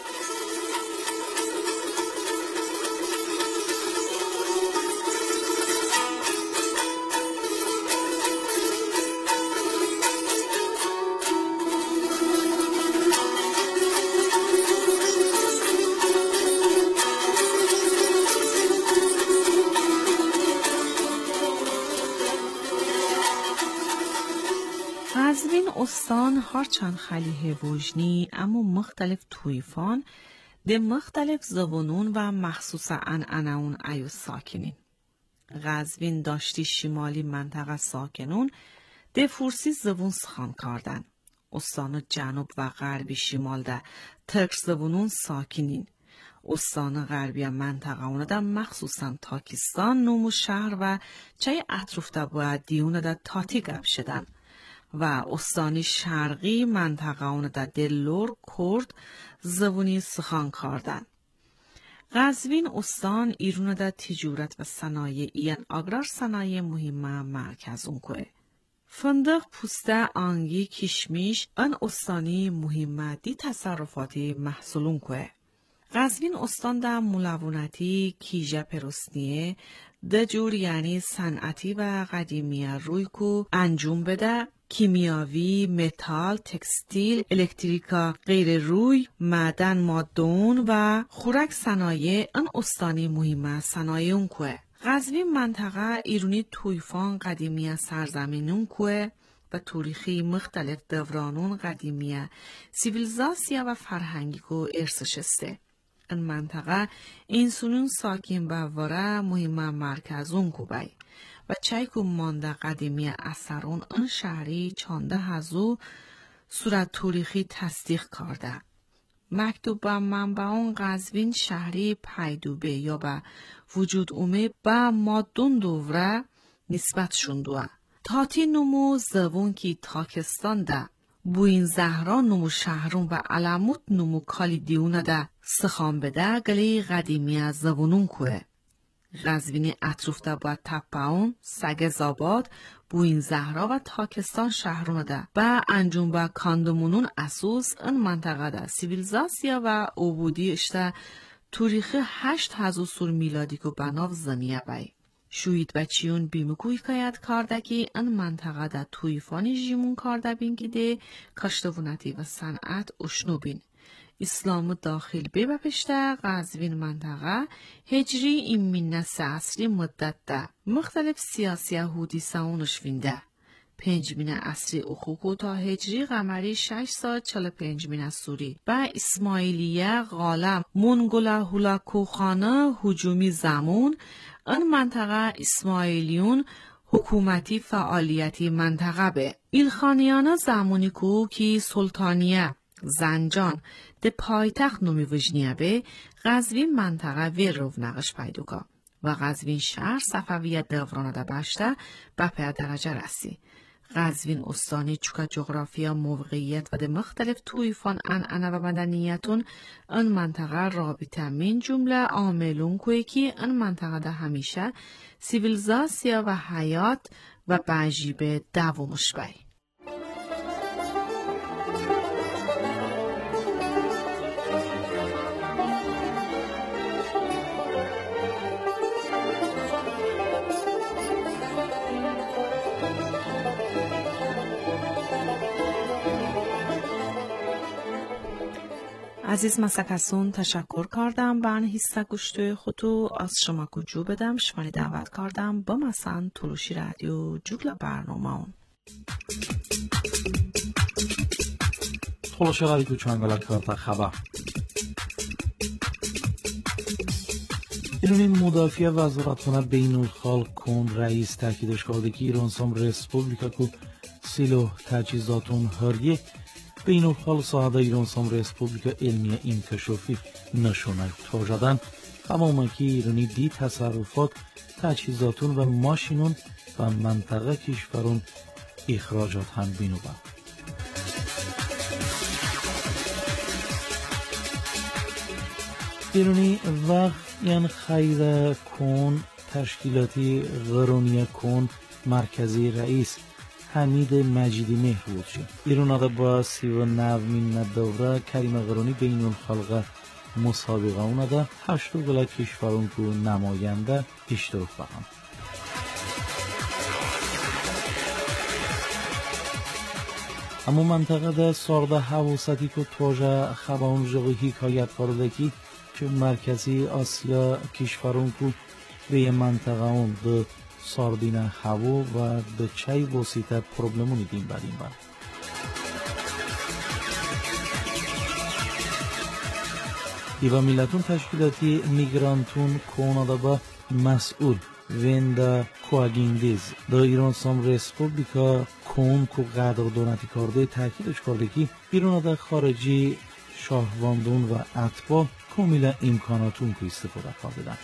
غزوین استان هرچند خیلی هوجنی اما مختلف تویفان ده مختلف زبانون و مخصوصا عنعنون ایو ساکنین. غزوین داشتی شمالی منطقه ساکنون ده فورسی زبون سخن کردن. استان جنوب و غربی شمال ده ترک زبانون ساکنین. استان غربی منطقه اونه ده مخصوصا تاکستان نومو شهر و چای اطروف ده باید دیونه ده تاتی گب شدن. و استانی شرقی منطقه اون در دلور کرد زبونی سخن کردن. غزوین استان ایرون در تجارت و صنایع این اگرار صنایع مهمه مرکز اون که. فندق، پوسته، آنگی، کشمیش ان استانی مهمه دی تصرفاتی محصولون که. غزوین استان در ملونتی کیجه پرستنیه ده جور یعنی صنعتی و قدیمیه روی که انجام بده کیمیاوی، متال، تکستیل، الکتریکا، غیر روی، معدن مادون و خوراک صنایع ان استانی مهمه صنایع اون که. غزوین منطقه ایرونی تویفان قدیمیه سرزمینون که و تاریخی مختلف دورانون قدیمیه سیویلزاسیا و فرهنگی که ارثش استه. این منطقه انسانون ساکن به وره مهمه مرکزون که بای. و چای که مانده قدیمی اثرون ان شهری چانده هزو صورت تاریخی تصدیق کرده. مکتوب به منبعون غزوین شهری پیدوبه یا به وجود اومه به مادون دوره نسبت شندوه. تاتی نمو زبون کی تاکستان ده بوین زهران نمو شهرون و علموت نمو کالی دیونه ده سخان بده گلی قدیمی از زبونون که. غزوینی اطروف ده باید تپاون، سگزاباد، بوین زهرا و تاکستان شهرون ده. با انجام با کاندمونون اسوس این منطقه ده سیویلزاسیا و عبودی اشته تاریخ هشت هزار سال میلادی که بناو زنیه بای. شوید بچیون بیمگوی کاید کرده که این منطقه ده تویفانی جیمون کرده بین که ده کاشتوونتی و صنعت اشنو بین. اسلام داخل بی بپشته غزوین منطقه هجری این مینه سه عصری مدت ده. مختلف سیاسی هودی ساونش وینده. پنج مینه عصری اخوکو تا هجری قمری شش سال چل پنج مینه سوری. با اسماعیلیه غالم منگولا هولاکوخانه هجومی زمون این منطقه اسماعیلیون حکومتی فعالیتی منطقه به. ایلخانیانا زمانی کو کی سلطانیه زنجان ده پایتخت نومی وجنیه به غزوین منطقه وی رونقش پیدا که و غزوین شهر صفویه دورانه ده بشته به پی درجه رسی. غزوین استانی چوکا جغرافیا موقعیت و ده مختلف تویفان عنعنه و مدنیتون ان منطقه رابطه من جمله عاملون که که ان منطقه ده همیشه سیویلزاسیا و حیات و بعجیب دوامش بای. عزیز مسکسون تشکر کردم به این حصه گوشتوی خودو از شما کجو بدم شمانی دعوت کردم با مثلا تلوشی رادیو جوگل برنامه اون تلوشی رادیو چنگلک کرده خبر ایرانی مدافع وزارتخانه بین الخالق کن رئیس تاکیدش کرده که ایران سام رسپوبلیکا کو سیلو تجهیزاتون هریه بین الخالق ساعده ایران سام رسپوبلیکا علمی انکشافی نشونه توجدن تماما که ایرانی دی تصرفات تجهیزاتون و ماشینون و منطقه کشورون اخراجات هم بینو با ایرانی وقت یعنی خیر کن تشکیلاتی قرونیه کن مرکزی رئیس حمید مجیدی مهرود شد. ایران با سی و نومین دوره کریم قرونی بین الخالق مسابقه اون ده هشت ولایت کشورون کو نماینده اشتراک بخوام. اما منطقه ده سارده حواستی که توجه خبرون جوی حکایت کرده که که مرکزی آسیا کشورون کو به منطقه اون ده ساردین هوا و ده چای وسیطه پروبلمونی دیم بریم بر. ایوا میلتون تشکیلاتی میگرانتون کانادا با مسئول ویندا کوآگیندیز در ایران سام رسپوبلیکا کون کو قدردانتی کرده تاکیدش کرده که ایران خارجی شاهواندون و اتباع کاملا امکاناتون که استفاده کردن.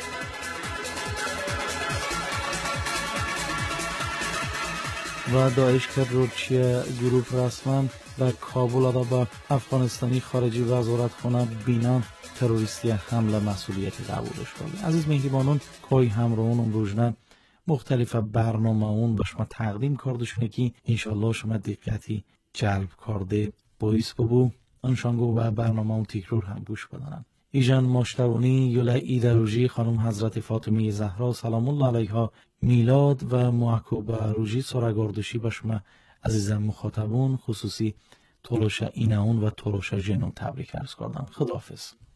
و داعش که روچیه گروپ رسما و کابل آده با افغانستانی خارجی وزارت خانه بینان تروریستی حمله مسئولیتی قبولش کرده. عزیز مهربانان کای همراهان امروزنه مختلف برنامه اون به شما تقدیم کرده شونه که انشالله شما دقتی جلب کرده باعث ببو انشانگو و برنامه اون تکرار هم گوش بدنن. ایجان مشتوانی یولا ایدروژی خانم حضرت فاطمه زهرا سلام الله علیها میلاد و محکوب روژی سرگردشی به شما عزیزم مخاطبون خصوصی تولوش ایناون و تولوش جنون تبریک عرض کردم. خداحافظ.